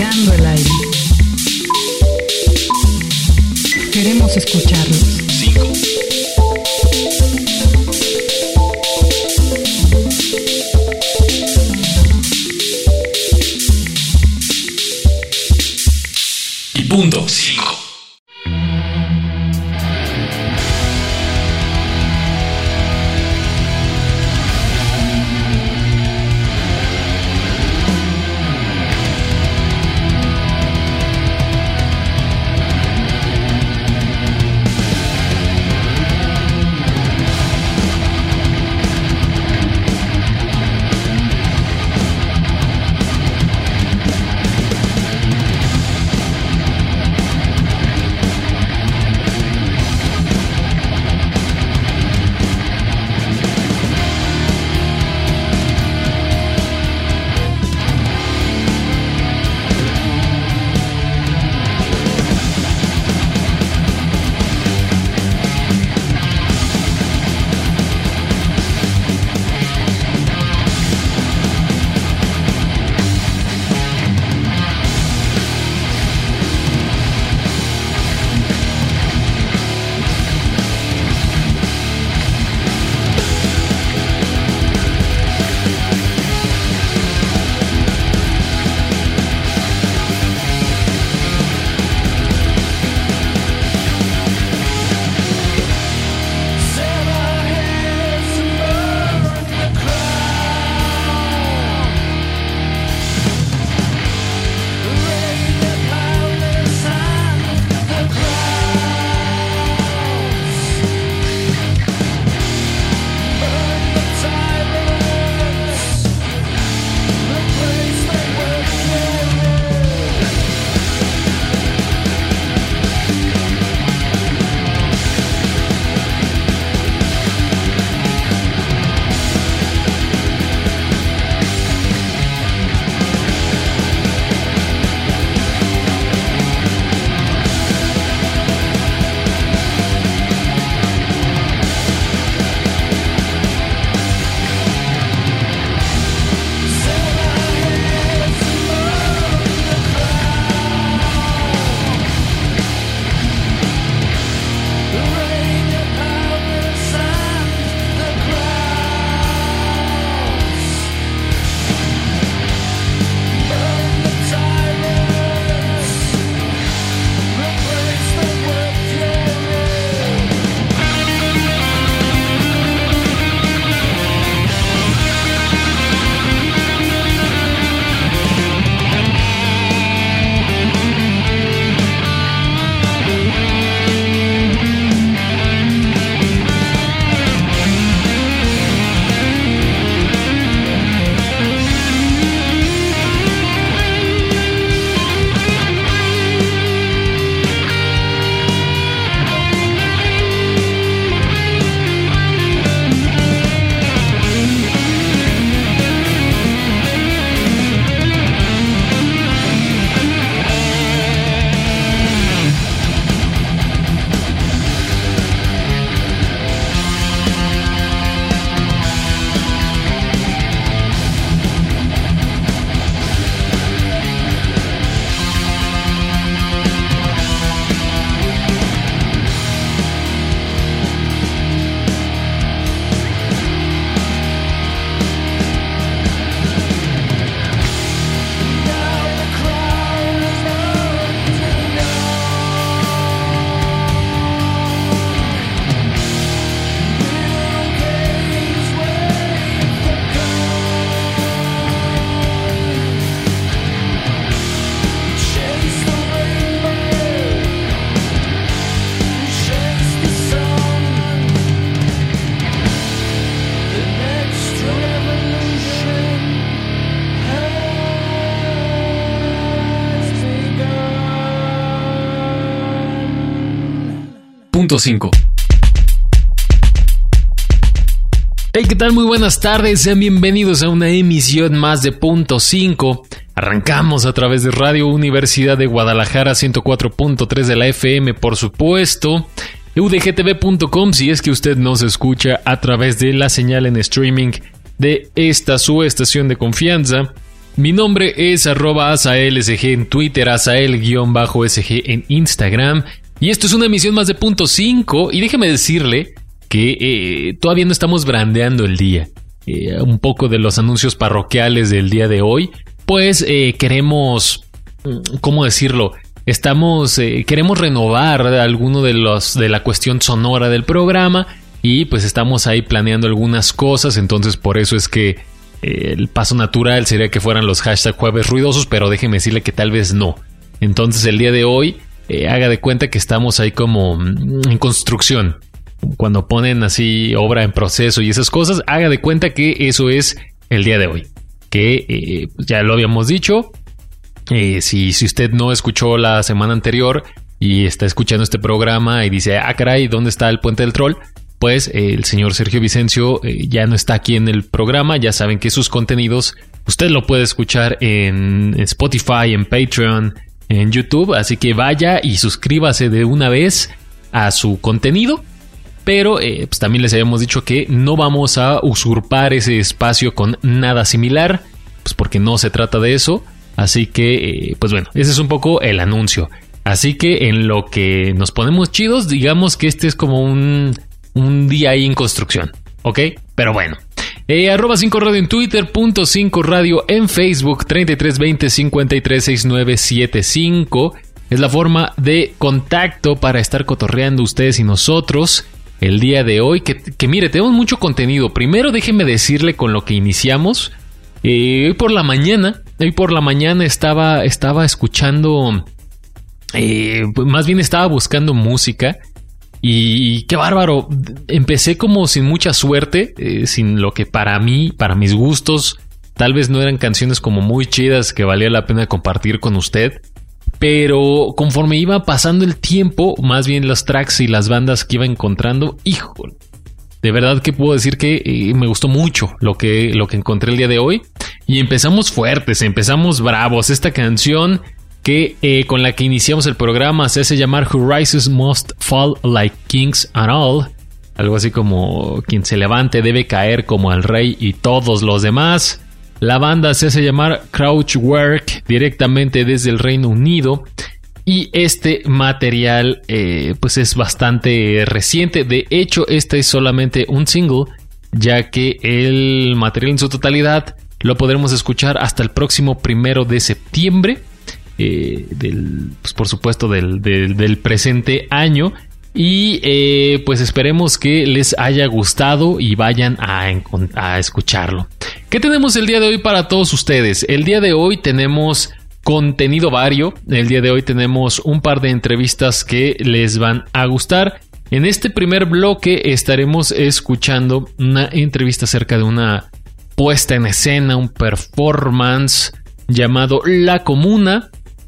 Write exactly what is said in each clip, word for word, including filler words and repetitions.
investigando el aire. Queremos escucharlos. cinco. Y punto. cinco. punto cinco. Hey, ¿qué tal? Muy buenas tardes, sean bienvenidos a una emisión más de Punto cinco. Arrancamos a través de Radio Universidad de Guadalajara, ciento cuatro punto tres de la F M, por supuesto, u d g t v punto com si es que usted nos escucha a través de la señal en streaming de esta su estación de confianza. Mi nombre es arroba asaelsg en Twitter, asael-sg en Instagram. Y esto es una emisión más de Punto cinco. Y déjeme decirle que eh, todavía no estamos brandeando el día. Eh, un poco de los anuncios parroquiales del día de hoy. Pues eh, queremos, ¿cómo decirlo? Estamos, eh, queremos renovar alguno de los de la cuestión sonora del programa. Y pues estamos ahí planeando algunas cosas. Entonces por eso es que el paso natural sería que fueran los hashtag jueves ruidosos, pero déjeme decirle que tal vez no. Entonces el día de hoy, eh, haga de cuenta que estamos ahí como en construcción. Cuando ponen así obra en proceso y esas cosas, haga de cuenta que eso es el día de hoy. Que eh, ya lo habíamos dicho. Eh, si, si usted no escuchó la semana anterior y está escuchando este programa y dice, ah caray, ¿dónde está el Puente del Troll? Pues eh, el señor Sergio Vicencio eh, ya no está aquí en el programa. Ya saben que sus contenidos usted lo puede escuchar en Spotify, en Patreon, en YouTube. Así que vaya y suscríbase de una vez a su contenido. Pero eh, pues también les habíamos dicho que no vamos a usurpar ese espacio con nada similar, pues porque no se trata de eso. Así que, eh, pues bueno, ese es un poco el anuncio. Así que en lo que nos ponemos chidos, digamos que este es como un... un día ahí en construcción, ¿ok? Pero bueno, eh, arroba cinco radio en Twitter, punto cinco radio en Facebook, treinta y tres veinte cincuenta y tres sesenta y nueve setenta y cinco es la forma de contacto para estar cotorreando ustedes y nosotros el día de hoy, que, que mire, tenemos mucho contenido. Primero déjeme decirle con lo que iniciamos, eh, hoy por la mañana, hoy por la mañana estaba, estaba escuchando, eh, más bien estaba buscando música. Y qué bárbaro, empecé como sin mucha suerte, eh, sin lo que para mí, para mis gustos, tal vez no eran canciones como muy chidas que valía la pena compartir con usted. Pero conforme iba pasando el tiempo, más bien los tracks y las bandas que iba encontrando, híjole, de verdad que puedo decir que eh, me gustó mucho lo que, lo que encontré el día de hoy. Y empezamos fuertes, empezamos bravos. Esta canción... que eh, con la que iniciamos el programa se hace llamar Who Rises Must Fall Like Kings and All, algo así como quien se levante debe caer como el rey y todos los demás. La banda se hace llamar Kraftwerk, directamente desde el Reino Unido, y este material eh, pues es bastante reciente. De hecho, este es solamente un single, ya que el material en su totalidad lo podremos escuchar hasta el próximo primero de septiembre. Eh, del, pues por supuesto del, del, del presente año. Y eh, pues esperemos que les haya gustado y vayan a, a escucharlo. ¿Qué tenemos el día de hoy para todos ustedes? El día de hoy tenemos contenido vario. El día de hoy tenemos un par de entrevistas que les van a gustar. En este primer bloque estaremos escuchando una entrevista acerca de una puesta en escena, un performance llamado La Comuna,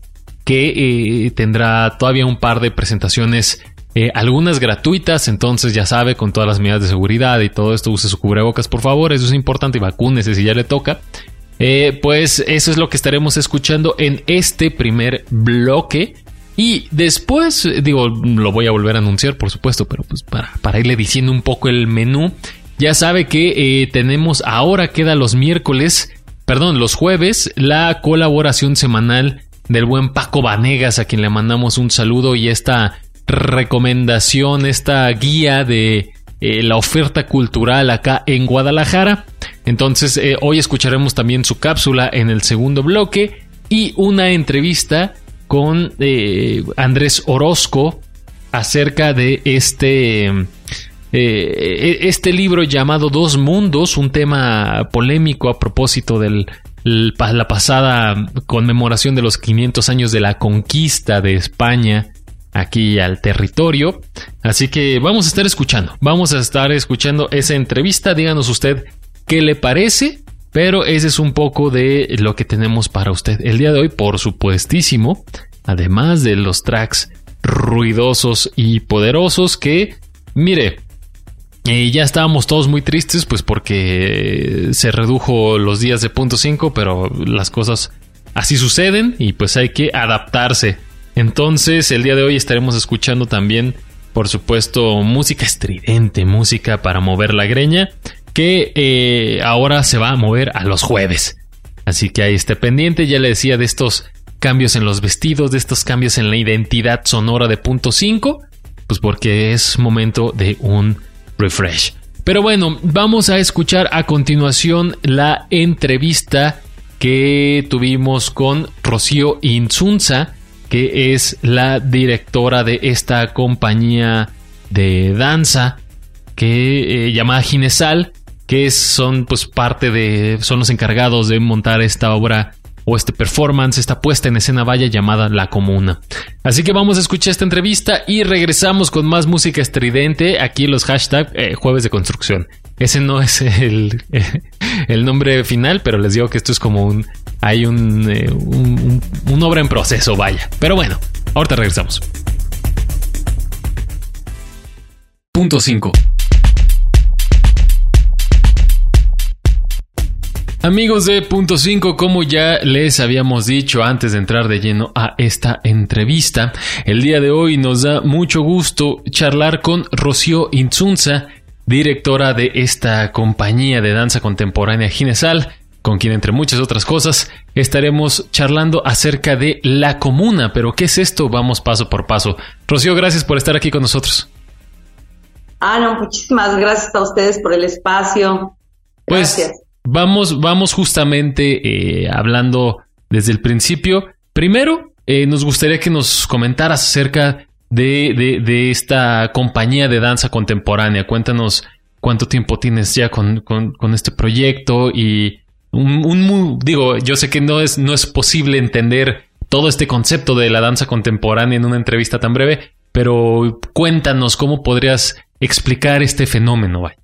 que eh, tendrá todavía un par de presentaciones, eh, algunas gratuitas. Entonces ya sabe, con todas las medidas de seguridad y todo esto, use su cubrebocas por favor, eso es importante, y vacúnese si ya le toca. Eh, pues eso es lo que estaremos escuchando en este primer bloque. Y después, digo, lo voy a volver a anunciar por supuesto, pero pues para, para irle diciendo un poco el menú. Ya sabe que eh, tenemos, ahora queda los miércoles, perdón, los jueves, la colaboración semanal del buen Paco Vanegas, a quien le mandamos un saludo, y esta recomendación, esta guía de eh, la oferta cultural acá en Guadalajara. Entonces eh, hoy escucharemos también su cápsula en el segundo bloque y una entrevista con eh, Andrés Orozco acerca de este, eh, este libro llamado Dos Mundos, un tema polémico a propósito del la pasada conmemoración de los quinientos años de la conquista de España aquí al territorio. Así que vamos a estar escuchando, vamos a estar escuchando esa entrevista. Díganos usted qué le parece, pero ese es un poco de lo que tenemos para usted el día de hoy, por supuestísimo, además de los tracks ruidosos y poderosos que, mire, Y ya estábamos todos muy tristes, pues porque se redujo los días de punto cinco, pero las cosas así suceden y pues hay que adaptarse. Entonces el día de hoy estaremos escuchando también, por supuesto, música estridente, música para mover la greña, que eh, ahora se va a mover a los jueves. Así que ahí esté pendiente. Ya le decía de estos cambios en los vestidos, de estos cambios en la identidad sonora de Punto cinco, pues porque es momento de un refresh. Pero bueno, vamos a escuchar a continuación la entrevista que tuvimos con Rocío Insunza, que es la directora de esta compañía de danza que eh, llamada Ginesal, que es, son pues parte de, son los encargados de montar esta obra o este performance, esta puesta en escena vaya llamada La Comuna. Así que vamos a escuchar esta entrevista y regresamos con más música estridente aquí en los hashtag eh, Jueves de Construcción. Ese no es el, el nombre final, pero les digo que esto es como un, hay un, eh, un, un, un obra en proceso, vaya. Pero bueno, ahorita regresamos. Punto cinco. Amigos de Punto cinco, como ya les habíamos dicho antes de entrar de lleno a esta entrevista, el día de hoy nos da mucho gusto charlar con Rocío Insunza, directora de esta compañía de danza contemporánea Ginesal, con quien entre muchas otras cosas estaremos charlando acerca de La Comuna. Pero ¿qué es esto? Vamos paso por paso. Rocío, gracias por estar aquí con nosotros. Ah, no, muchísimas gracias a ustedes por el espacio. Gracias. Pues vamos, vamos justamente eh, hablando desde el principio. Primero, eh, nos gustaría que nos comentaras acerca de, de, de esta compañía de danza contemporánea. Cuéntanos cuánto tiempo tienes ya con, con, con este proyecto y un, un digo, yo sé que no es, no es posible entender todo este concepto de la danza contemporánea en una entrevista tan breve, pero cuéntanos cómo podrías explicar este fenómeno. Vaya.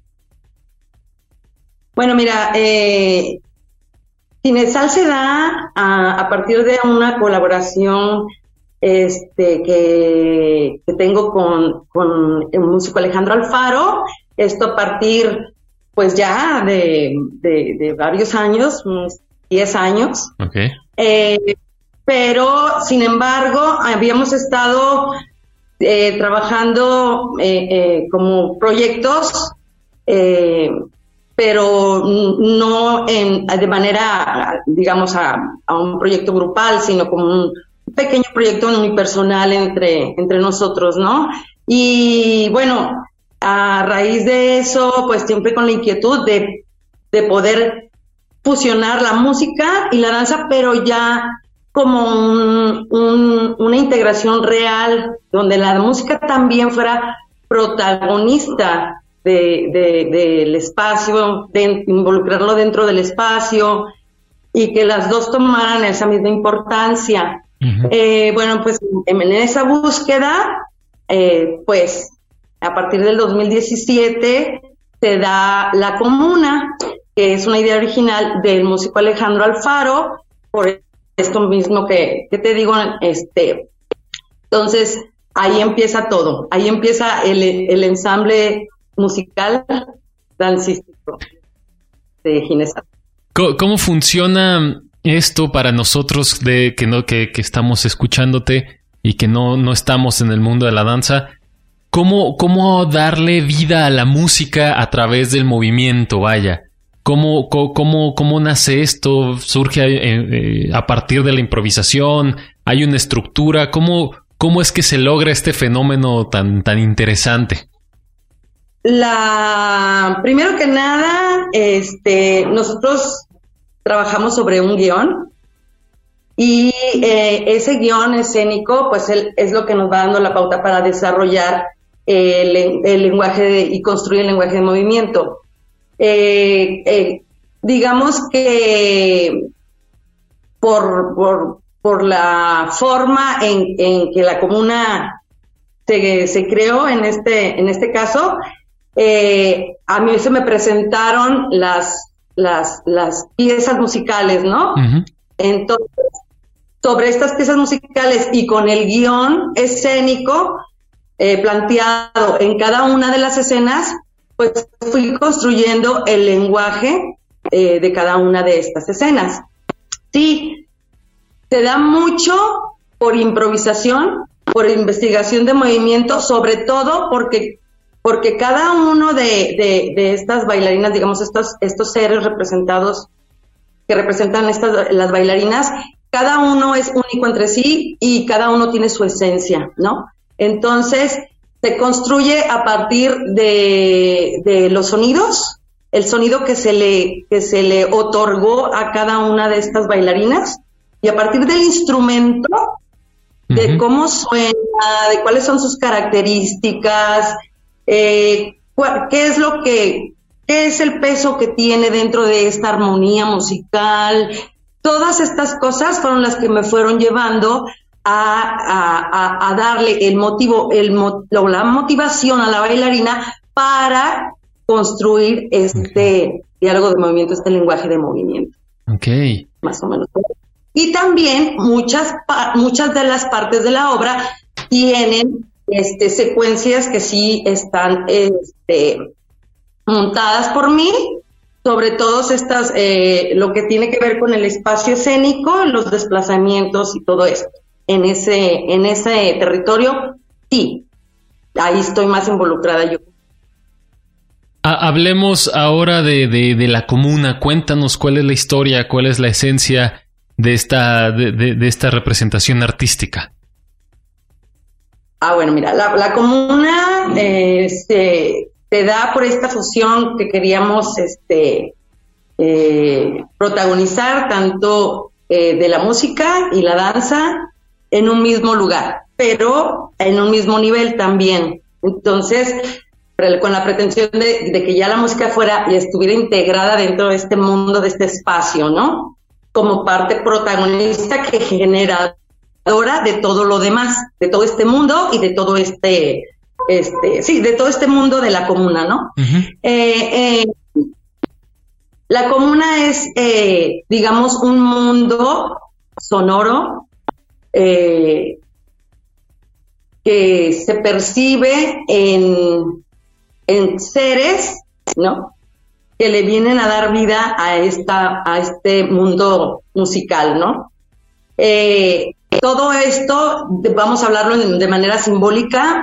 Bueno, mira, eh, Ginesal se da a, a partir de una colaboración este, que, que tengo con, con el músico Alejandro Alfaro. Esto a partir, pues ya de, de, de varios años, unos diez años. Okay. Eh, pero, sin embargo, habíamos estado eh, trabajando eh, eh, como proyectos, eh, pero no en, de manera, digamos, a, a un proyecto grupal, sino como un pequeño proyecto unipersonal entre, entre nosotros, ¿no? Y bueno, a raíz de eso, pues siempre con la inquietud de, de poder fusionar la música y la danza, pero ya como un, un, una integración real, donde la música también fuera protagonista de, de, del espacio, de involucrarlo dentro del espacio y que las dos tomaran esa misma importancia. Uh-huh. Eh, bueno, pues en, en esa búsqueda, eh, pues a partir del dos mil diecisiete se da La Comuna, que es una idea original del músico Alejandro Alfaro, por esto mismo que, que te digo, este, entonces ahí empieza todo, ahí empieza el, el ensamble musical dancístico de Ginesal. ¿Cómo, ¿Cómo funciona esto para nosotros de que no que, que estamos escuchándote y que no, no estamos en el mundo de la danza? ¿Cómo, cómo darle vida a la música a través del movimiento? Vaya, ¿cómo, cómo, cómo nace esto? ¿Surge eh, a partir de la improvisación? ¿Hay una estructura? ¿Cómo, cómo es que se logra este fenómeno tan, tan interesante? La, primero que nada, este, nosotros trabajamos sobre un guión y eh, ese guión escénico, pues el, es lo que nos va dando la pauta para desarrollar el, el lenguaje de, y construir el lenguaje de movimiento. Eh, eh, digamos que por, por, por la forma en, en que la comuna se, se creó en este, en este caso, Eh, a mí se me presentaron las, las, las piezas musicales, ¿no? Uh-huh. Entonces, sobre estas piezas musicales y con el guión escénico eh, planteado en cada una de las escenas, pues fui construyendo el lenguaje eh, de cada una de estas escenas. Sí, se da mucho por improvisación, por investigación de movimiento, sobre todo porque porque cada uno de, de, de estas bailarinas, digamos, estos, estos seres representados que representan estas, las bailarinas, cada uno es único entre sí y cada uno tiene su esencia, ¿no? Entonces, se construye a partir de, de los sonidos, el sonido que se le, que se le otorgó a cada una de estas bailarinas, y a partir del instrumento, de uh-huh. cómo suena, de cuáles son sus características, eh, cuál, qué es lo que, qué es el peso que tiene dentro de esta armonía musical. Todas estas cosas fueron las que me fueron llevando a, a, a, a darle el motivo, el, la motivación a la bailarina para construir este okay. diálogo de movimiento, este lenguaje de movimiento. Okay. Más o menos. Y también muchas muchas de las partes de la obra tienen este secuencias que sí están este, montadas por mí, sobre todo estas eh, lo que tiene que ver con el espacio escénico, los desplazamientos y todo esto. En ese en ese territorio, sí, ahí estoy más involucrada yo. Hablemos ahora de, de, de la comuna. Cuéntanos cuál es la historia, cuál es la esencia de esta, de, de, de esta representación artística. Ah, bueno, mira, la, la comuna eh, se, se da por esta fusión que queríamos este, eh, protagonizar, tanto eh, de la música y la danza en un mismo lugar, pero en un mismo nivel también. Entonces, con la pretensión de, de que ya la música fuera y estuviera integrada dentro de este mundo, de este espacio, ¿no? Como parte protagonista que generadora de todo lo demás, de todo este mundo y de todo este, este, sí, de todo este mundo de la comuna, ¿no? Uh-huh. Eh, eh, la comuna es, eh, digamos, un mundo sonoro eh, que se percibe en en seres, ¿no? Que le vienen a dar vida a esta, a este mundo musical, ¿no? Eh, todo esto, vamos a hablarlo de manera simbólica,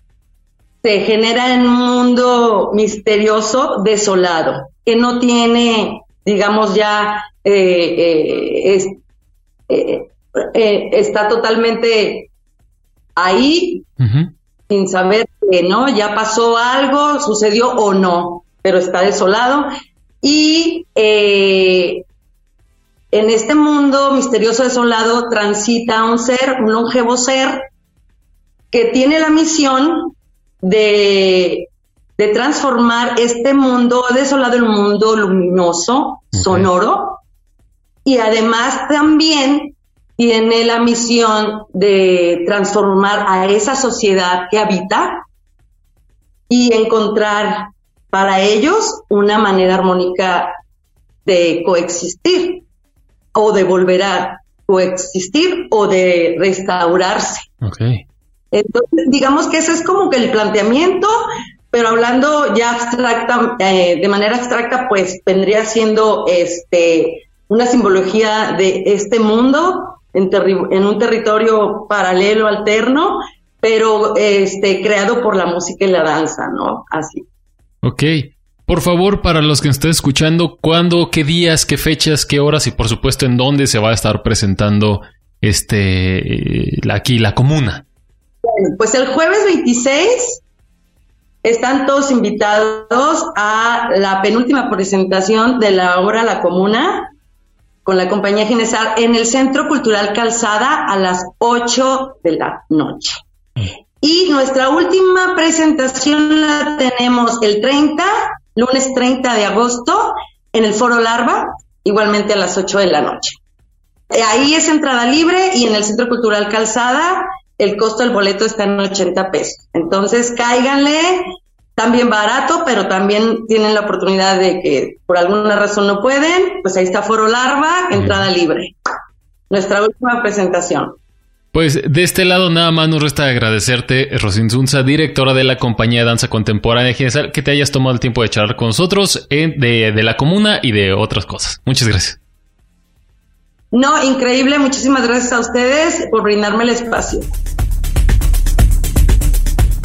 se genera en un mundo misterioso, desolado, que no tiene, digamos ya, eh, eh, es, eh, eh, está totalmente ahí, uh-huh. sin saber que no, ya pasó algo, sucedió o no, pero está desolado. Y eh, en este mundo misterioso desolado transita un ser, un longevo ser, que tiene la misión de, de transformar este mundo desolado en un mundo luminoso, okay. sonoro, y además también tiene la misión de transformar a esa sociedad que habita y encontrar para ellos una manera armónica de coexistir o de volver a coexistir o de restaurarse. Okay. Entonces, digamos que ese es como que el planteamiento, pero hablando ya abstracta, eh, de manera abstracta, pues vendría siendo este una simbología de este mundo en, terri- en un territorio paralelo, alterno, pero este creado por la música y la danza, ¿no? Así. Ok. Por favor, para los que estén escuchando, ¿cuándo, qué días, qué fechas, qué horas y por supuesto en dónde se va a estar presentando este aquí la comuna? Bueno, pues el jueves veintiséis están todos invitados a la penúltima presentación de la obra La Comuna con la compañía Ginesar en el Centro Cultural Calzada a las ocho de la noche. Y nuestra última presentación la tenemos el treinta, lunes treinta de agosto, en el Foro Larva, igualmente a las ocho de la noche. Ahí es entrada libre y en el Centro Cultural Calzada el costo del boleto está en ochenta pesos. Entonces cáiganle, también barato, pero también tienen la oportunidad de que por alguna razón no pueden, pues ahí está Foro Larva, entrada libre. Nuestra última presentación. Pues de este lado nada más nos resta agradecerte, Rosy Insunza, directora de la compañía de danza contemporánea Ginesar, que te hayas tomado el tiempo de charlar con nosotros en, de, de la comuna y de otras cosas. Muchas gracias. No, increíble. Muchísimas gracias a ustedes por brindarme el espacio.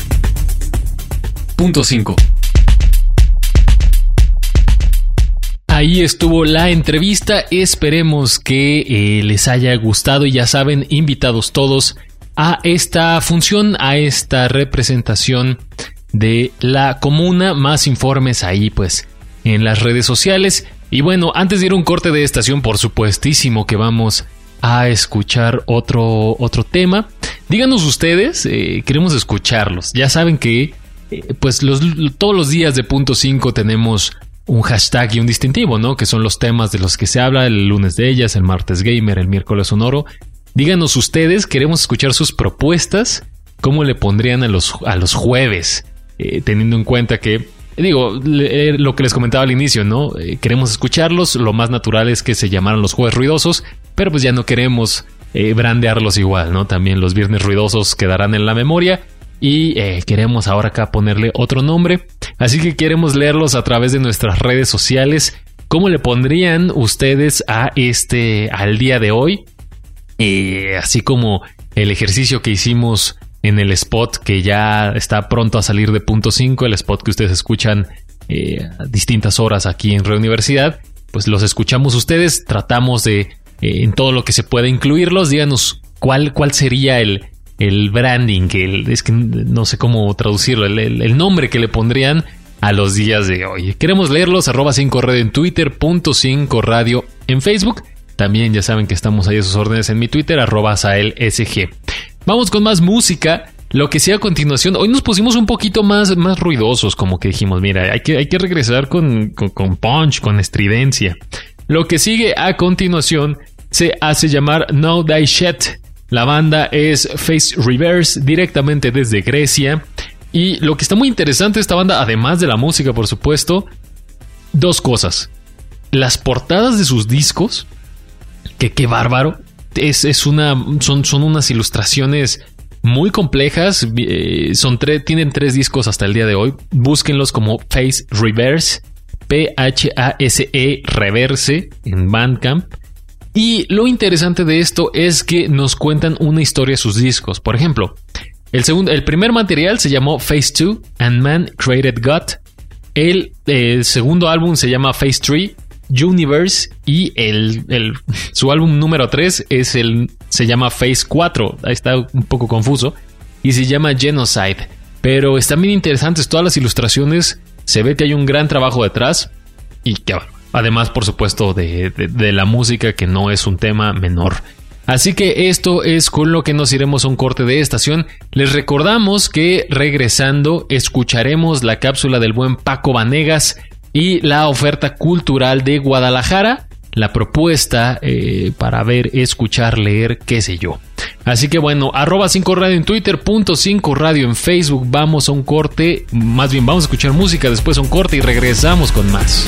Punto cinco. Ahí estuvo la entrevista. Esperemos que eh, les haya gustado y ya saben, invitados todos a esta función, a esta representación de la comuna. Más informes ahí pues en las redes sociales. Y bueno, antes de ir a un corte de estación, por supuestísimo que vamos a escuchar otro, otro tema. Díganos ustedes, eh, queremos escucharlos. Ya saben que eh, pues los, todos los días de punto cinco tenemos un hashtag y un distintivo, ¿no? Que son los temas de los que se habla, el lunes de ellas, el martes gamer, el miércoles sonoro. Díganos ustedes, queremos escuchar sus propuestas. ¿Cómo le pondrían a los, a los jueves? Eh, teniendo en cuenta que, digo, le, lo que les comentaba al inicio, ¿no? Eh, queremos escucharlos. Lo más natural es que se llamaran los jueves ruidosos, pero pues ya no queremos eh, brandearlos igual, ¿no? También los viernes ruidosos quedarán en la memoria. Y eh, queremos ahora acá ponerle otro nombre. Así que queremos leerlos a través de nuestras redes sociales. ¿Cómo le pondrían ustedes a este, al día de hoy? Eh, así como el ejercicio que hicimos en el spot que ya está pronto a salir de punto cinco, el spot que ustedes escuchan eh, a distintas horas aquí en Reuniversidad, pues los escuchamos ustedes, tratamos de, eh, en todo lo que se pueda incluirlos. Díganos cuál, cuál sería el, el branding, el, es que no sé cómo traducirlo, el, el, el nombre que le pondrían a los días de hoy. Queremos leerlos, arroba cinco radio en Twitter, punto cinco radio en Facebook. También ya saben que estamos ahí a sus órdenes en mi Twitter, arroba saelsg. Vamos con más música. Lo que sea a continuación, hoy nos pusimos un poquito más, más ruidosos, como que dijimos, mira, hay que, hay que regresar con, con, con punch, con estridencia. Lo que sigue a continuación se hace llamar No Die Shit. La banda es Face Reverse, directamente desde Grecia. Y lo que está muy interesante de esta banda, además de la música, por supuesto, dos cosas. Las portadas de sus discos, que qué bárbaro. Es, es una, son, son unas ilustraciones muy complejas. Eh, son tres, tienen tres discos hasta el día de hoy. Búsquenlos como Face Reverse, P H A S E Reverse en Bandcamp. Y lo interesante de esto es que nos cuentan una historia sus discos. Por ejemplo, el, segundo, el primer material se llamó Phase dos and Man Created God. El, el segundo álbum se llama Phase tres Universe y el, el, su álbum número tres es el, se llama Phase cuatro. Ahí está un poco confuso. Y se llama Genocide. Pero están bien interesantes todas las ilustraciones. Se ve que hay un gran trabajo detrás. Y que además, por supuesto, de, de, de la música, que no es un tema menor. Así que esto es con lo que nos iremos a un corte de estación. Les recordamos que regresando escucharemos la cápsula del buen Paco Vanegas y la oferta cultural de Guadalajara, la propuesta eh, para ver, escuchar, leer, qué sé yo. Así que bueno, arroba cinco radio en Twitter, punto cinco radio en Facebook. Vamos a un corte, más bien vamos a escuchar música, después a un corte y regresamos con más.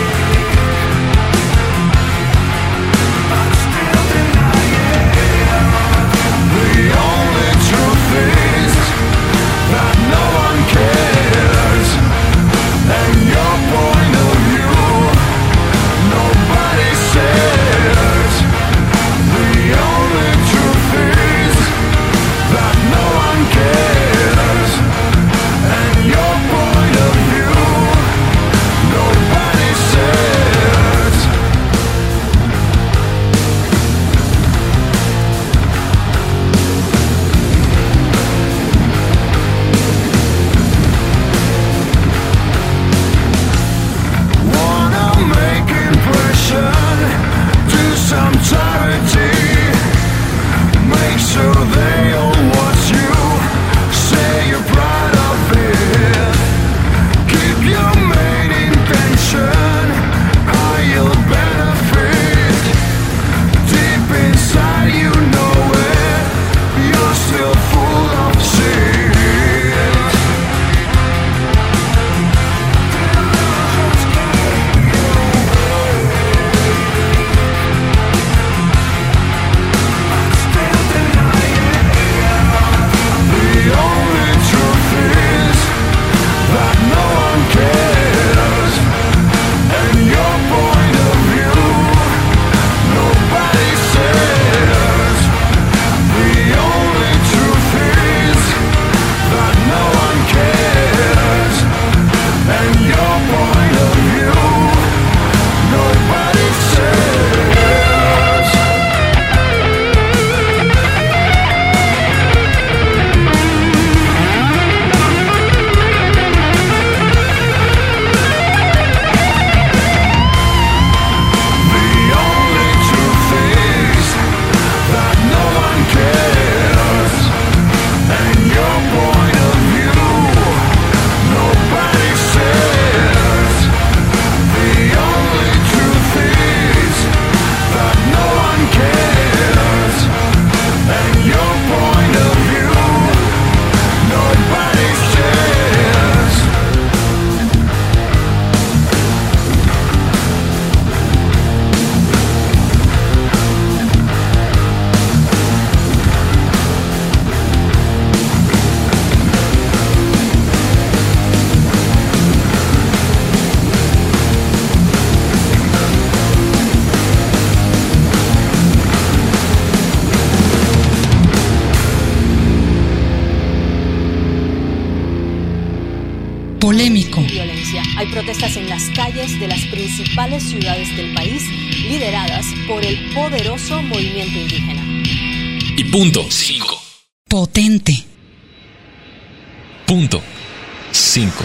Still polémico. Violencia. Hay protestas en las calles de las principales ciudades del país, lideradas por el poderoso movimiento indígena. Y punto cinco. Potente. Punto cinco.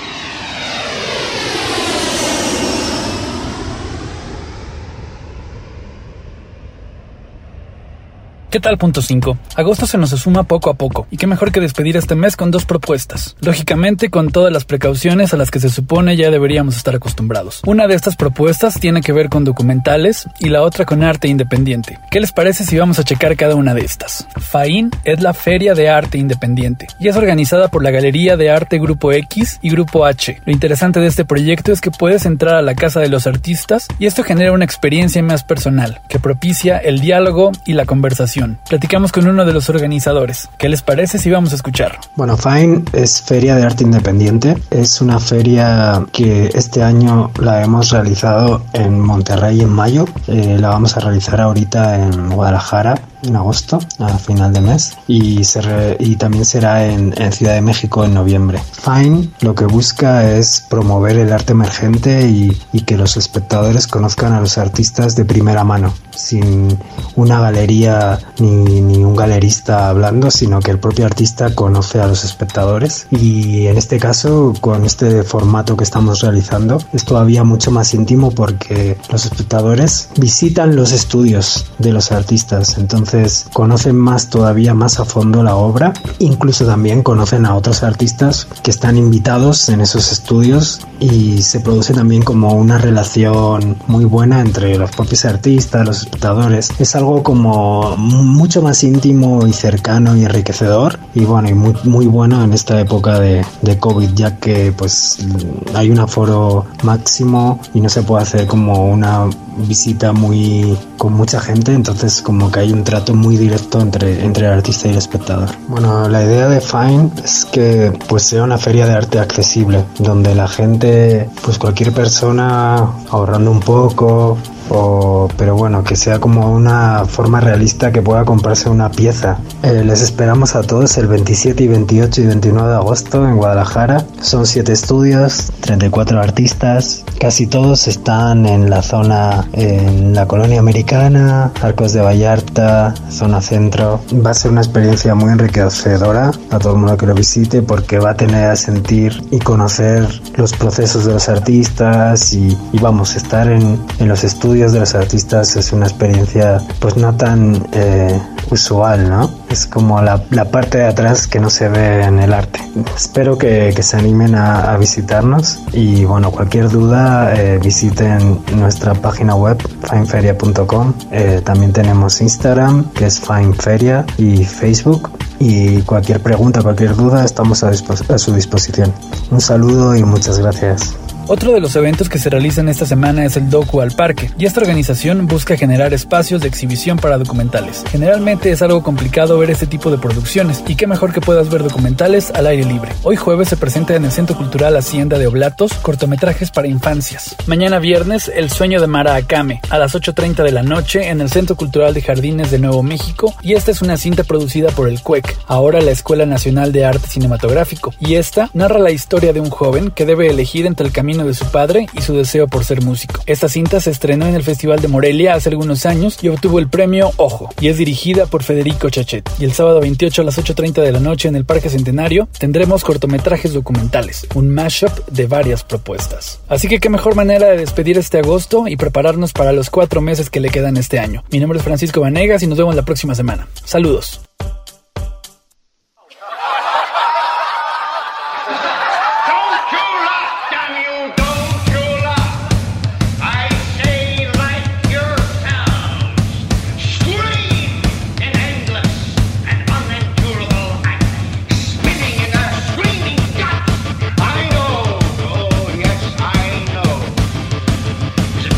¿Qué tal, punto cinco? Agosto se nos asuma poco a poco, y qué mejor que despedir este mes con dos propuestas. Lógicamente, con todas las precauciones a las que se supone ya deberíamos estar acostumbrados. Una de estas propuestas tiene que ver con documentales y la otra con arte independiente. ¿Qué les parece si vamos a checar cada una de estas? FAIN es la Feria de Arte Independiente y es organizada por la Galería de Arte Grupo X y Grupo H. Lo interesante de este proyecto es que puedes entrar a la casa de los artistas y esto genera una experiencia más personal, que propicia el diálogo y la conversación. Platicamos con uno de los organizadores. ¿Qué les parece si vamos a escuchar? Bueno, FAIN es Feria de Arte Independiente. Es una feria que este año la hemos realizado en Monterrey en mayo. Eh, la vamos a realizar ahorita en Guadalajara en agosto, a final de mes, y, se re, y también será en, en Ciudad de México en noviembre. FAIN lo que busca es promover el arte emergente y, y que los espectadores conozcan a los artistas de primera mano, sin una galería ni, ni un galerista hablando, sino que el propio artista conoce a los espectadores. Y en este caso, con este formato que estamos realizando, es todavía mucho más íntimo porque los espectadores visitan los estudios de los artistas, entonces conocen más, todavía más a fondo la obra. Incluso también conocen a otros artistas que están invitados en esos estudios y se produce también como una relación muy buena entre los propios artistas, los espectadores. Es algo como mucho más íntimo y cercano y enriquecedor, y bueno, y muy, muy bueno en esta época de, de COVID, ya que pues hay un aforo máximo y no se puede hacer como una visita muy con mucha gente, entonces como que hay un trato muy directo entre, entre el artista y el espectador. Bueno, la idea de FAIN es que pues sea una feria de arte accesible, donde la gente, pues cualquier persona ahorrando un poco, o, pero bueno, que sea como una forma realista que pueda comprarse una pieza. Eh, les esperamos a todos el veintisiete y veintiocho y veintinueve de agosto en Guadalajara. Son siete estudios, treinta y cuatro artistas, casi todos están en la zona, en la colonia americana, Arcos de Vallarta, zona centro. Va a ser una experiencia muy enriquecedora a todo el mundo que lo visite, porque va a tener a sentir y conocer los procesos de los artistas y, y vamos a estar en, en los estudios de los artistas. Es una experiencia pues no tan eh, usual, ¿no? Es como la, la parte de atrás que no se ve en el arte. Espero que, que se animen a, a visitarnos, y bueno, cualquier duda eh, visiten nuestra página web fain feria punto com. Eh, también tenemos Instagram, que es FAINFeria, y Facebook, y cualquier pregunta, cualquier duda, estamos a, dispos- a su disposición. Un saludo y muchas gracias. Otro de los eventos que se realizan esta semana es el Docu al Parque, y esta organización busca generar espacios de exhibición para documentales. Generalmente es algo complicado ver este tipo de producciones, y qué mejor que puedas ver documentales al aire libre. Hoy jueves se presenta en el Centro Cultural Hacienda de Oblatos cortometrajes para infancias. Mañana viernes, El Sueño de Mara Akame, a las ocho treinta de la noche en el Centro Cultural de Jardines de Nuevo México, y esta es una cinta producida por el C U E C, ahora la Escuela Nacional de Arte Cinematográfico, y esta narra la historia de un joven que debe elegir entre el camino de su padre y su deseo por ser músico. Esta cinta se estrenó en el Festival de Morelia hace algunos años y obtuvo el premio Ojo, y es dirigida por Federico Chachet. Y el sábado veintiocho a las ocho treinta de la noche en el Parque Centenario tendremos cortometrajes documentales, un mashup de varias propuestas. Así que qué mejor manera de despedir este agosto y prepararnos para los cuatro meses que le quedan este año. Mi nombre es Francisco Vanegas y nos vemos la próxima semana. Saludos.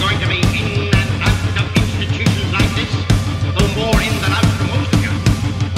More in than out for most of you.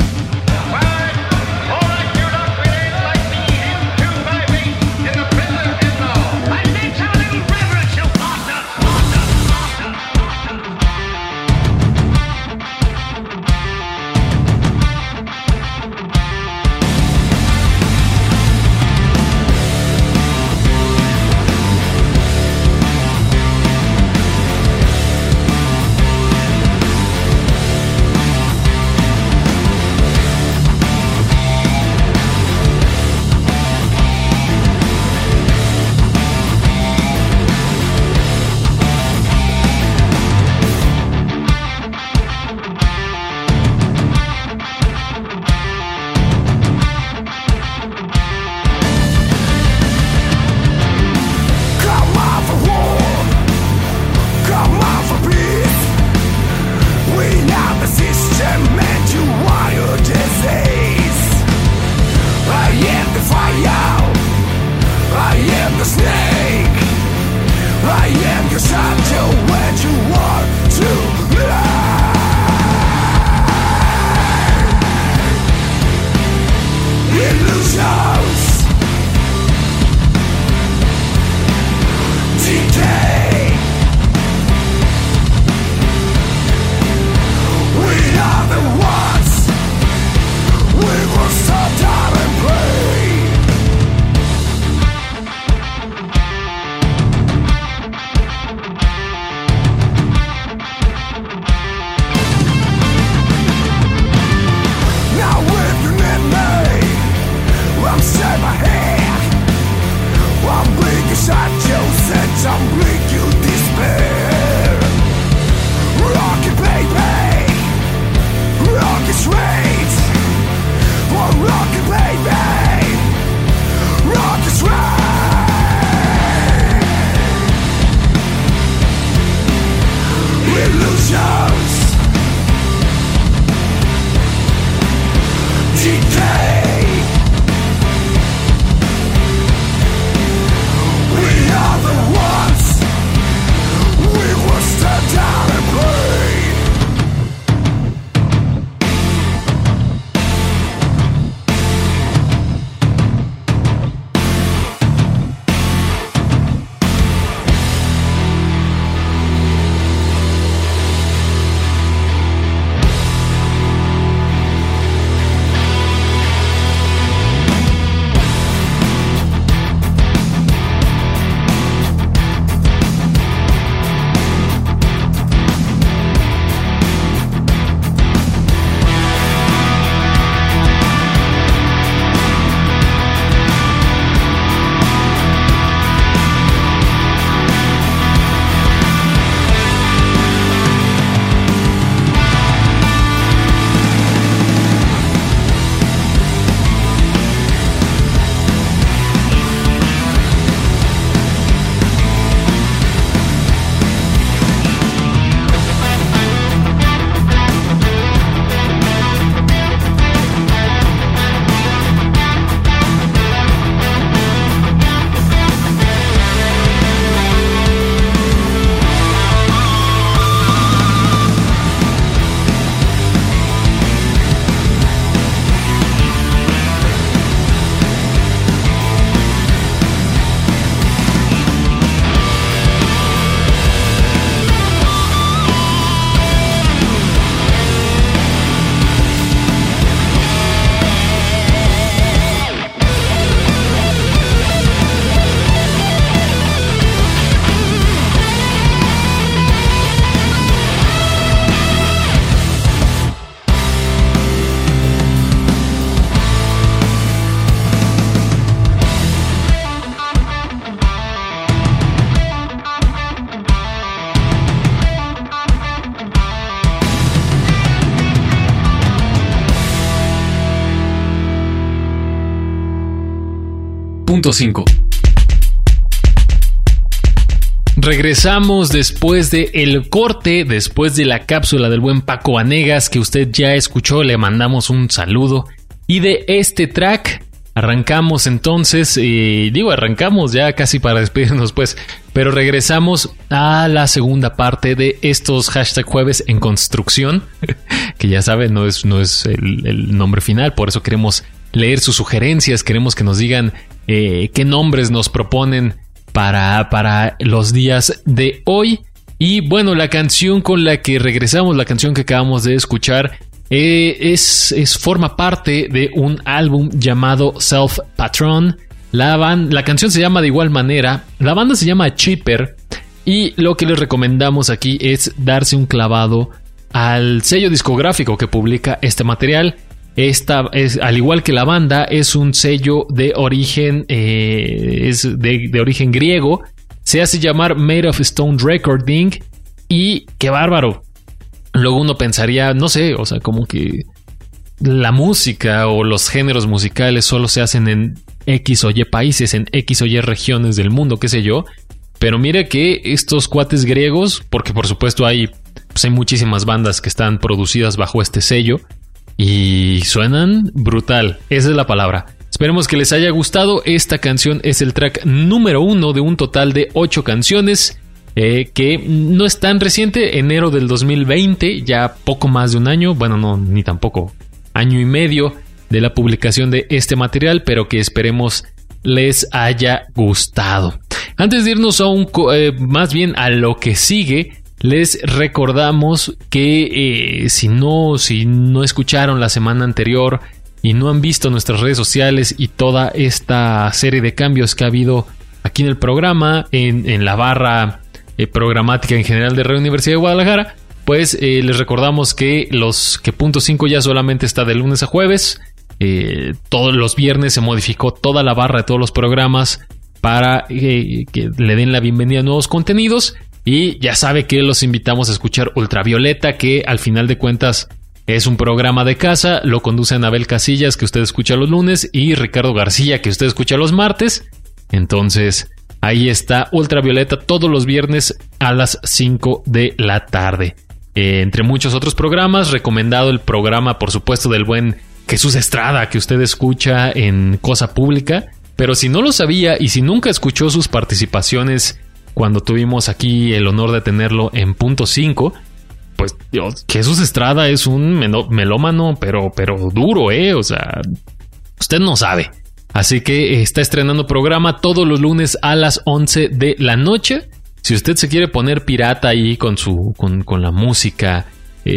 Punto cinco. Regresamos después de el corte, después de la cápsula del buen Paco Vanegas que usted ya escuchó, le mandamos un saludo. Y de este track arrancamos entonces, eh, digo arrancamos ya casi para despedirnos pues, pero regresamos a la segunda parte de estos hashtag jueves en construcción, que ya saben no es, no es el, el nombre final, por eso queremos leer sus sugerencias, queremos que nos digan eh, qué nombres nos proponen Para, para los días de hoy. Y bueno, la canción con la que regresamos, la canción que acabamos de escuchar, eh, es, es forma parte de un álbum llamado Self Patron. La, ban- la canción se llama de igual manera, la banda se llama Cheaper, y lo que les recomendamos aquí es darse un clavado al sello discográfico que publica este material. Esta es, al igual que la banda, es un sello de origen eh, es de, de origen griego. Se hace llamar Made of Stone Recording. Y qué bárbaro. Luego uno pensaría, no sé, o sea, como que la música o los géneros musicales solo se hacen en X o Y países, en X o Y regiones del mundo, qué sé yo. Pero mire que estos cuates griegos, porque por supuesto hay, pues hay muchísimas bandas que están producidas bajo este sello. Y suenan brutal, esa es la palabra. Esperemos que les haya gustado. Esta canción es el track número uno de un total de ocho canciones, eh, que no es tan reciente, enero del dos mil veinte, ya poco más de un año, bueno no, ni tampoco, año y medio de la publicación de este material, pero que esperemos les haya gustado. Antes de irnos a un, eh, más bien a lo que sigue, les recordamos que eh, si no, si no escucharon la semana anterior y no han visto nuestras redes sociales y toda esta serie de cambios que ha habido aquí en el programa, en, en la barra eh, programática en general de Radio Universidad de Guadalajara, pues eh, les recordamos que los que punto cinco ya solamente está de lunes a jueves. Eh, todos los viernes se modificó toda la barra de todos los programas para eh, que le den la bienvenida a nuevos contenidos. Y ya sabe que los invitamos a escuchar Ultravioleta, que al final de cuentas es un programa de casa. Lo conduce Anabel Casillas, que usted escucha los lunes, y Ricardo García, que usted escucha los martes. Entonces, ahí está Ultravioleta todos los viernes a las cinco de la tarde. Eh, entre muchos otros programas, recomendado el programa, por supuesto, del buen Jesús Estrada, que usted escucha en Cosa Pública. Pero si no lo sabía y si nunca escuchó sus participaciones cuando tuvimos aquí el honor de tenerlo en punto cinco, pues Dios, Jesús Estrada es un melómano, pero, pero duro, ¿eh? O sea, usted no sabe. Así que está estrenando programa todos los lunes a las once de la noche. Si usted se quiere poner pirata ahí con, su, con, con la música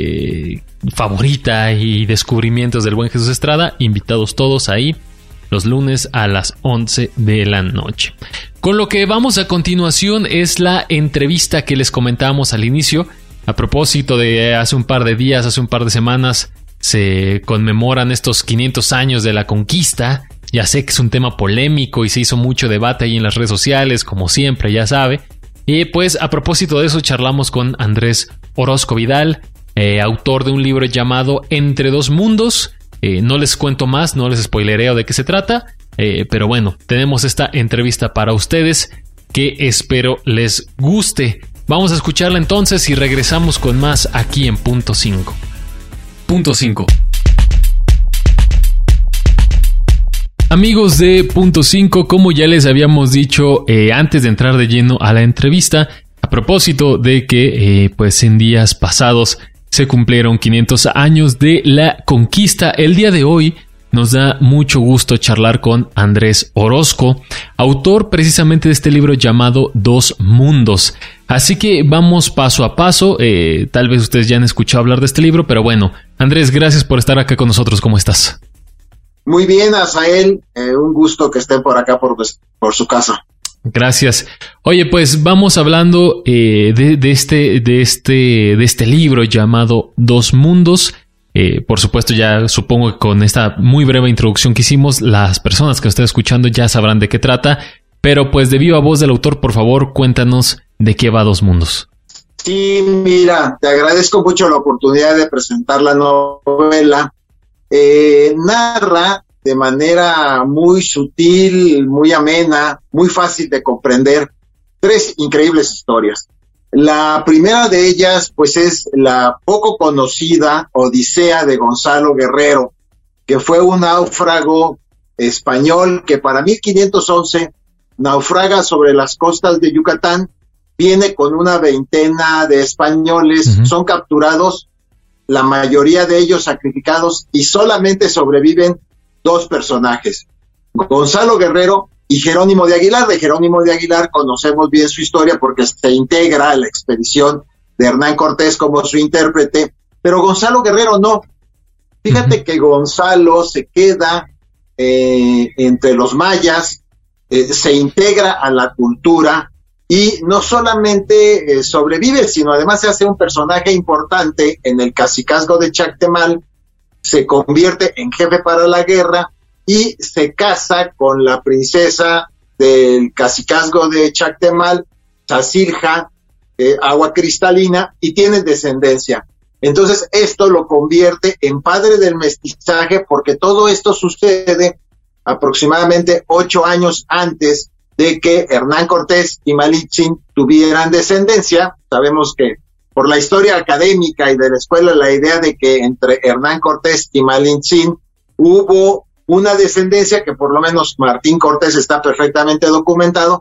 eh, favorita y descubrimientos del buen Jesús Estrada, invitados todos ahí los lunes a las once de la noche. Con lo que vamos a continuación es la entrevista que les comentábamos al inicio. A propósito de hace un par de días, hace un par de semanas, se conmemoran estos quinientos años de la conquista. Ya sé que es un tema polémico y se hizo mucho debate ahí en las redes sociales, como siempre, ya sabe. Y pues a propósito de eso charlamos con Andrés Orozco Vidal, eh, autor de un libro llamado Entre dos mundos. Eh, no les cuento más, no les spoilereo de qué se trata, eh, pero bueno, tenemos esta entrevista para ustedes que espero les guste. Vamos a escucharla entonces y regresamos con más aquí en punto cinco. Punto cinco. Amigos de punto cinco, como ya les habíamos dicho eh, antes de entrar de lleno a la entrevista, a propósito de que eh, pues en días pasados se cumplieron quinientos años de la conquista. El día de hoy nos da mucho gusto charlar con Andrés Orozco, autor precisamente de este libro llamado Dos Mundos. Así que vamos paso a paso. Eh, tal vez ustedes ya han escuchado hablar de este libro, pero bueno, Andrés, gracias por estar acá con nosotros. ¿Cómo estás? Muy bien, Azael. Eh, un gusto que esté por acá, por, por su casa. Gracias. Oye, pues vamos hablando eh, de, de, este, de, este, de este libro llamado Dos Mundos. Eh, por supuesto, ya supongo que con esta muy breve introducción que hicimos, las personas que estén escuchando ya sabrán de qué trata. Pero pues de viva voz del autor, por favor, cuéntanos de qué va Dos Mundos. Sí, mira, te agradezco mucho la oportunidad de presentar la novela. Eh, narra de manera muy sutil, muy amena, muy fácil de comprender, tres increíbles historias. La primera de ellas, pues, es la poco conocida Odisea de Gonzalo Guerrero, que fue un náufrago español que para mil quinientos once naufraga sobre las costas de Yucatán, viene con una veintena de españoles, uh-huh. son capturados, la mayoría de ellos sacrificados, y solamente sobreviven dos personajes, Gonzalo Guerrero y Jerónimo de Aguilar. De Jerónimo de Aguilar conocemos bien su historia porque se integra a la expedición de Hernán Cortés como su intérprete, pero Gonzalo Guerrero no. Fíjate uh-huh. que Gonzalo se queda eh, entre los mayas, eh, se integra a la cultura y no solamente eh, sobrevive, sino además se hace un personaje importante en el cacicazgo de Chactemal, se convierte en jefe para la guerra y se casa con la princesa del cacicazgo de Chactemal, Chacilja, eh, agua cristalina, y tiene descendencia. Entonces esto lo convierte en padre del mestizaje, porque todo esto sucede aproximadamente ocho años antes de que Hernán Cortés y Malintzin tuvieran descendencia. Sabemos que por la historia académica y de la escuela, la idea de que entre Hernán Cortés y Malintzin hubo una descendencia, que por lo menos Martín Cortés está perfectamente documentado,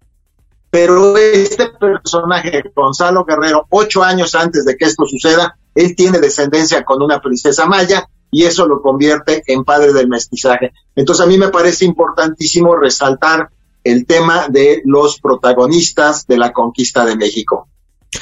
pero este personaje, Gonzalo Guerrero, ocho años antes de que esto suceda, él tiene descendencia con una princesa maya, y eso lo convierte en padre del mestizaje. Entonces a mí me parece importantísimo resaltar el tema de los protagonistas de la conquista de México.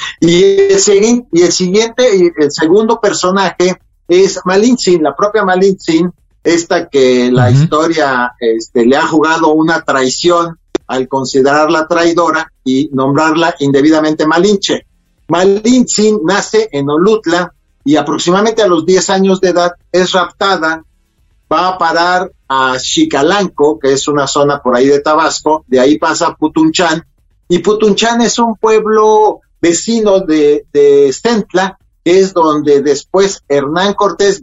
Y el, segui- y el siguiente, y el segundo personaje es Malintzin, la propia Malintzin, esta que la uh-huh. historia este, le ha jugado una traición al considerarla traidora y nombrarla indebidamente Malinche. Malintzin nace en Olutla y aproximadamente a los diez años de edad es raptada, va a parar a Xicalanco, que es una zona por ahí de Tabasco, de ahí pasa a Putunchán, y Putunchán es un pueblo vecino de, de Centla, que es donde después Hernán Cortés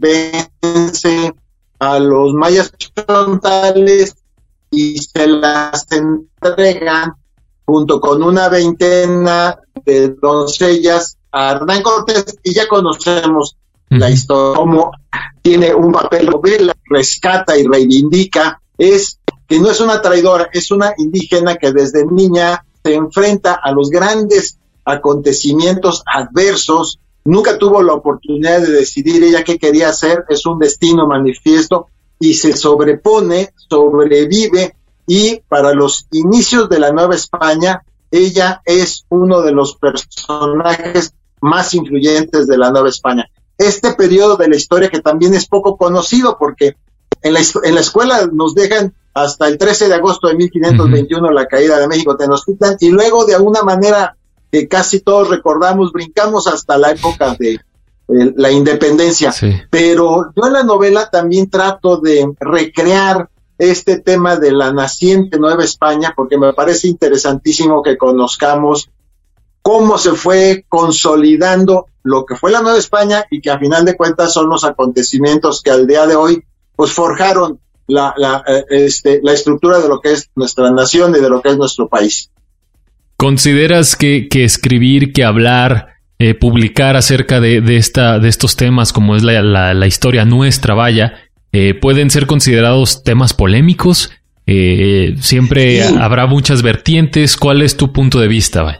vence a los mayas chontales y se las entregan junto con una veintena de doncellas a Hernán Cortés, y ya conocemos uh-huh. la historia, cómo tiene un papel, novela, rescata y reivindica, es que no es una traidora, es una indígena que desde niña se enfrenta a los grandes acontecimientos adversos, nunca tuvo la oportunidad de decidir ella qué quería hacer, es un destino manifiesto, y se sobrepone, sobrevive, y para los inicios de la Nueva España, ella es uno de los personajes más influyentes de la Nueva España. Este periodo de la historia que también es poco conocido, porque en la, en la escuela nos dejan hasta el trece de agosto de mil quinientos veintiuno uh-huh. la caída de México Tenochtitlan, y luego de alguna manera que casi todos recordamos, brincamos hasta la época de eh, la independencia. Sí. Pero yo en la novela también trato de recrear este tema de la naciente Nueva España, porque me parece interesantísimo que conozcamos cómo se fue consolidando lo que fue la Nueva España, y que a final de cuentas son los acontecimientos que al día de hoy pues forjaron la, la, este, la estructura de lo que es nuestra nación y de lo que es nuestro país. ¿Consideras que, que escribir, que hablar, eh, publicar acerca de, de, esta, de estos temas, como es la, la, la historia nuestra, vaya, eh, pueden ser considerados temas polémicos? Eh, siempre sí. habrá muchas vertientes. ¿Cuál es tu punto de vista, vaya?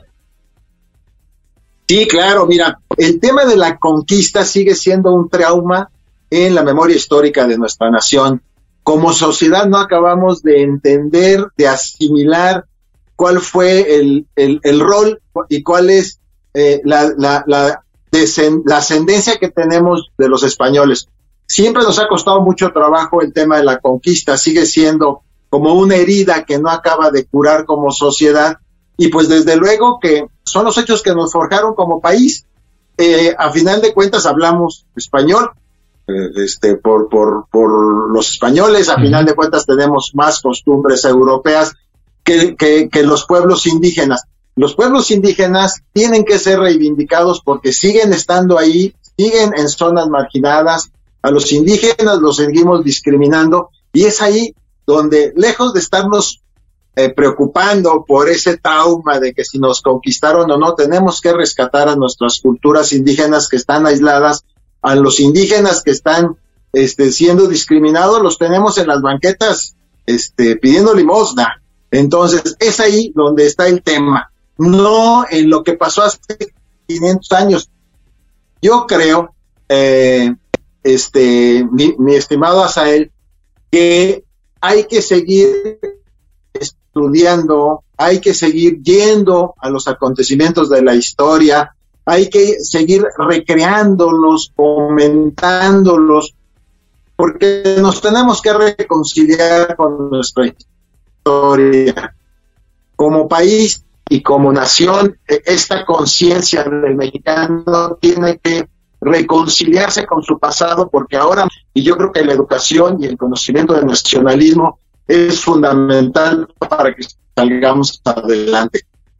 Sí, claro, mira, el tema de la conquista sigue siendo un trauma en la memoria histórica de nuestra nación. Como sociedad no acabamos de entender, de asimilar cuál fue el, el, el rol y cuál es eh, la, la, la, descend- la ascendencia que tenemos de los españoles. Siempre nos ha costado mucho trabajo el tema de la conquista, sigue siendo como una herida que no acaba de curar como sociedad, y pues desde luego que son los hechos que nos forjaron como país. Eh, a final de cuentas hablamos español, eh, este, por, por, por los españoles, a uh-huh. final de cuentas tenemos más costumbres europeas que, que, que los pueblos indígenas. Los pueblos indígenas tienen que ser reivindicados porque siguen estando ahí, siguen en zonas marginadas. A los indígenas los seguimos discriminando, Y es ahí donde, lejos de estarnos eh, preocupando por ese trauma de que si nos conquistaron o no, tenemos que rescatar a nuestras culturas indígenas que están aisladas, a los indígenas que están este, siendo discriminados, los tenemos en las banquetas este, pidiendo limosna. Entonces, es ahí donde está el tema, no en lo que pasó hace quinientos años. Yo creo, eh, este, mi, mi estimado Asael, que hay que seguir estudiando, hay que seguir yendo a los acontecimientos de la historia, hay que seguir recreándolos, comentándolos, porque nos tenemos que reconciliar con nuestra historia. Como país y como nación, esta conciencia del mexicano tiene que reconciliarse con su pasado, porque ahora, y yo creo que la educación y el conocimiento del nacionalismo es fundamental para que salgamos adelante.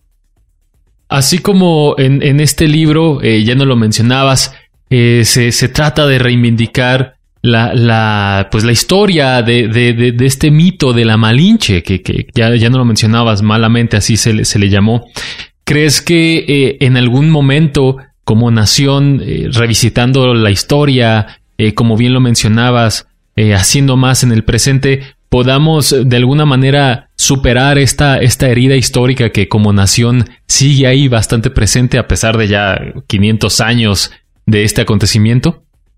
Así como en, en este libro, eh, ya no lo mencionabas, eh, se, se trata de reivindicar la, la, pues la historia de, de, de, de este mito de la Malinche, que, que ya, ya no lo mencionabas, malamente así se le, se le llamó. ¿Crees que eh, en algún momento, como nación, eh, revisitando la historia, eh, como bien lo mencionabas, eh, haciendo más en el presente, podamos de alguna manera superar esta, esta herida histórica que como nación sigue ahí bastante presente a pesar de ya quinientos años de este acontecimiento?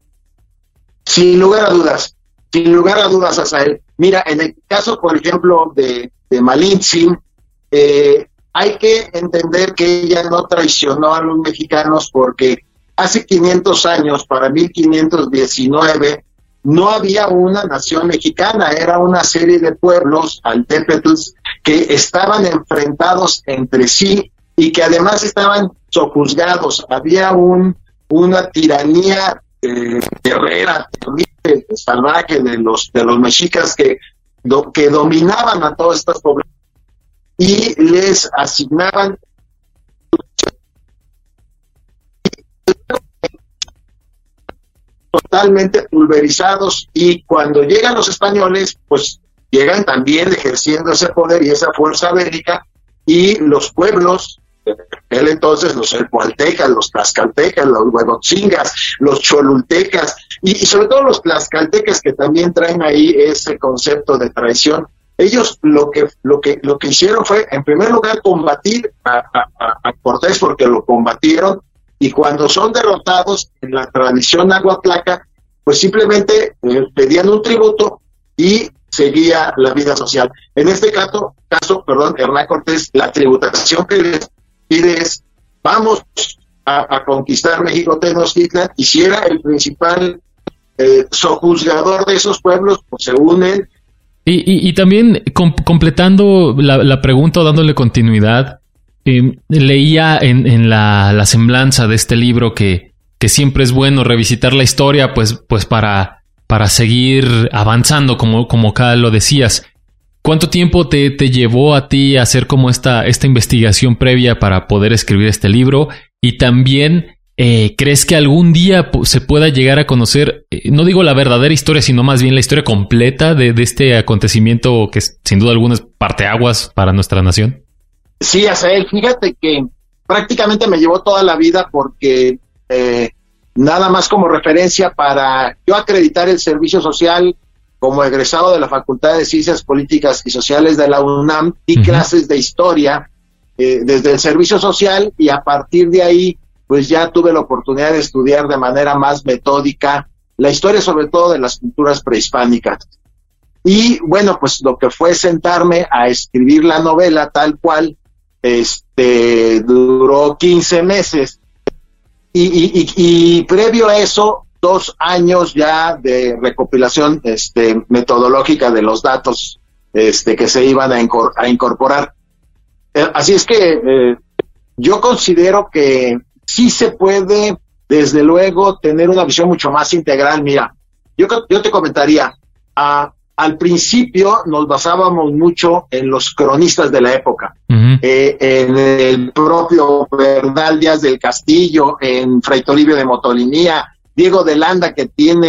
Sin lugar a dudas, sin lugar a dudas, Asael. Mira, en el caso, por ejemplo, de, de Malinche, eh, hay que entender que ella no traicionó a los mexicanos porque hace quinientos años, para mil quinientos diecinueve, no había una nación mexicana, era una serie de pueblos altépetls que estaban enfrentados entre sí y que además estaban sojuzgados. Había un, una tiranía eh, guerrera, terrible, salvaje de los, de los mexicas que, do, que dominaban a todas estas poblaciones y les asignaban totalmente pulverizados, y cuando llegan los españoles, pues llegan también ejerciendo ese poder y esa fuerza bélica, y los pueblos de aquel entonces, los elpoaltecas, los tlaxcaltecas, los huevotzingas, los cholultecas, y, y sobre todo los tlaxcaltecas, que también traen ahí ese concepto de traición. Ellos lo que lo que lo que hicieron fue, en primer lugar, combatir a, a, a Cortés, porque lo combatieron, y cuando son derrotados en la tradición aguatlaca, pues simplemente eh, pedían un tributo y seguía la vida social. En este caso, caso, perdón, Hernán Cortés, la tributación que les pide es: vamos a, a conquistar México Tenochtitlan, y si era el principal eh, sojuzgador de esos pueblos, pues se unen. Y, y, y también com- completando la, la pregunta o dándole continuidad, Eh, leía en, en la, la semblanza de este libro que, que siempre es bueno revisitar la historia, pues, pues para, para seguir avanzando, como, como acá lo decías. ¿Cuánto tiempo te, te llevó a ti a hacer como esta, esta investigación previa para poder escribir este libro? Y también, eh, ¿crees que algún día se pueda llegar a conocer, eh, no digo la verdadera historia, sino más bien la historia completa de, de este acontecimiento que sin duda alguna es parteaguas para nuestra nación? Sí, Asael, fíjate que prácticamente me llevó toda la vida, porque eh, nada más como referencia para yo acreditar el servicio social como egresado de la Facultad de Ciencias Políticas y Sociales de la UNAM, di uh-huh. clases de historia eh, desde el servicio social, y a partir de ahí pues ya tuve la oportunidad de estudiar de manera más metódica la historia, sobre todo de las culturas prehispánicas. Y bueno, pues lo que fue sentarme a escribir la novela tal cual, este duró quince meses, y, y, y, y previo a eso dos años ya de recopilación este metodológica de los datos este que se iban a, incor- a incorporar. Eh, así es que eh, yo considero que sí se puede, desde luego, tener una visión mucho más integral. Mira, yo, yo te comentaría, a Al principio nos basábamos mucho en los cronistas de la época, uh-huh. eh, en el propio Bernal Díaz del Castillo, en Fray Toribio de Motolinía, Diego de Landa, que tiene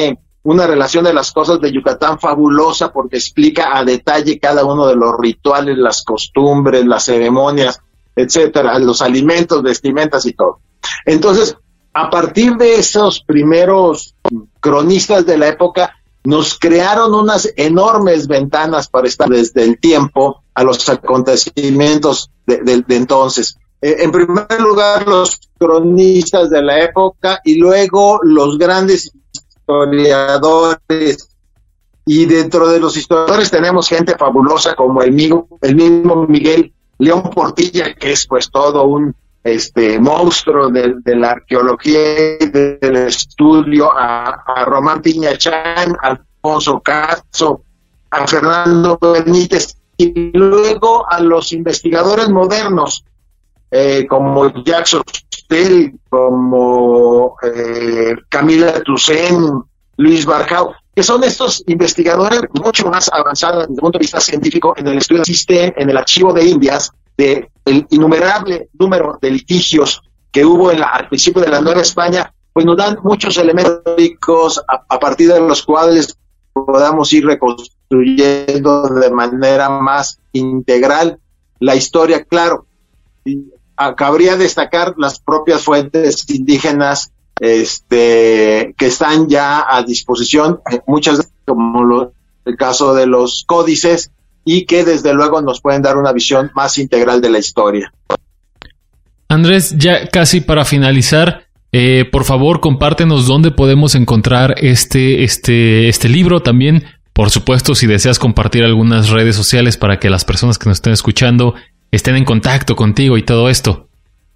una relación de las cosas de Yucatán fabulosa porque explica a detalle cada uno de los rituales, las costumbres, las ceremonias, etcétera, los alimentos, vestimentas y todo. Entonces, a partir de esos primeros cronistas de la época, nos crearon unas enormes ventanas para estar desde el tiempo a los acontecimientos de, de, de entonces. Eh, en primer lugar, los cronistas de la época y luego los grandes historiadores. Y dentro de los historiadores tenemos gente fabulosa como el mismo, el mismo Miguel León Portilla, que es pues todo un este monstruo de, de la arqueología y de, del estudio, a, a Román Piñachán, a Alfonso Caso, a Fernando Benítez, y luego a los investigadores modernos, eh, como Jackson Stel, como eh, Camila Toussaint, Luis Barjau, que son estos investigadores mucho más avanzados desde el punto de vista científico en el estudio que existe en el archivo de Indias, de el innumerable número de litigios que hubo en la, al principio de la Nueva España, pues nos dan muchos elementos a, a partir de los cuales podamos ir reconstruyendo de manera más integral la historia. Claro, y, a, cabría destacar las propias fuentes indígenas este que están ya a disposición, muchas veces, como lo, el caso de los códices, y que desde luego nos pueden dar una visión más integral de la historia. Andrés, ya casi para finalizar, eh, por favor compártenos dónde podemos encontrar este, este, este libro. También, por supuesto, si deseas compartir algunas redes sociales para que las personas que nos estén escuchando estén en contacto contigo y todo esto.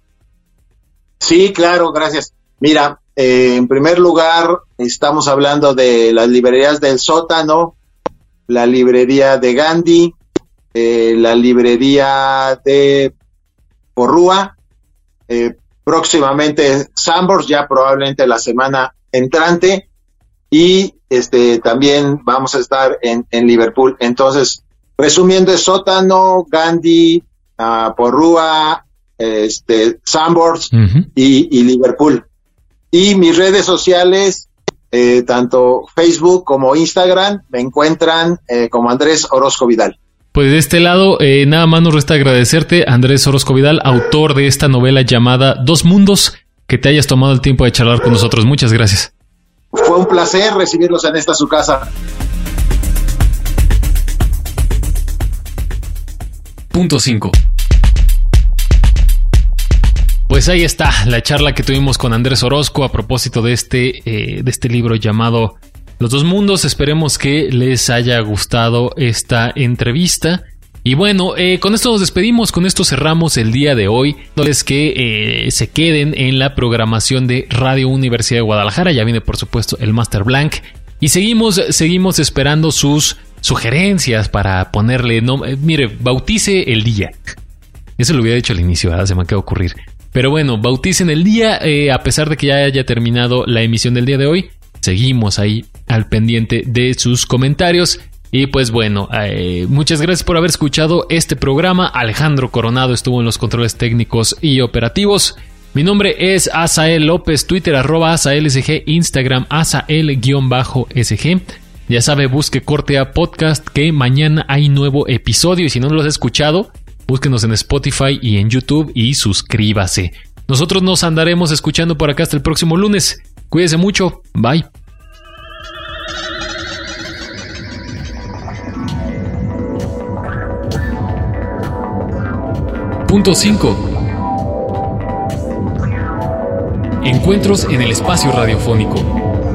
Sí, claro, gracias. Mira, eh, en primer lugar, estamos hablando de las librerías del Sótano, la librería de Gandhi, eh, la librería de Porrúa, eh, próximamente Sanborns, ya probablemente la semana entrante, y este también vamos a estar en, en Liverpool. Entonces, resumiendo, es Sótano, Gandhi, uh, Porrúa, este, Sanborns uh-huh. y, y Liverpool. Y mis redes sociales, eh, tanto Facebook como Instagram, me encuentran eh, como Andrés Orozco Vidal. Pues de este lado, eh, nada más nos resta agradecerte, Andrés Orozco Vidal, autor de esta novela llamada Dos Mundos, que te hayas tomado el tiempo de charlar con nosotros. Muchas gracias. Fue un placer recibirlos en esta su casa. Punto cinco. Pues ahí está la charla que tuvimos con Andrés Orozco a propósito de este, eh, de este libro llamado Los Dos Mundos. Esperemos que les haya gustado esta entrevista. Y bueno, eh, con esto nos despedimos, con esto cerramos el día de hoy. Dándoles que eh, se queden en la programación de Radio Universidad de Guadalajara. Ya viene, por supuesto, el Master Blanc. Y seguimos, seguimos esperando sus sugerencias para ponerle... No, eh, mire, bautice el día. Eso lo hubiera dicho al inicio, ¿verdad? Se me acaba de ocurrir. Pero bueno, bauticen el día, eh, a pesar de que ya haya terminado la emisión del día de hoy. Seguimos ahí al pendiente de sus comentarios. Y pues bueno, eh, muchas gracias por haber escuchado este programa. Alejandro Coronado estuvo en los controles técnicos y operativos. Mi nombre es Asael López, Twitter arroba AsaelSG, Instagram Asael-SG. Ya sabe, busque Corte A Podcast, que mañana hay nuevo episodio. Y si no lo has escuchado, búsquenos en Spotify y en YouTube y suscríbase. Nosotros nos andaremos escuchando por acá hasta el próximo lunes. Cuídese mucho. Bye. Punto cinco. Encuentros en el espacio radiofónico.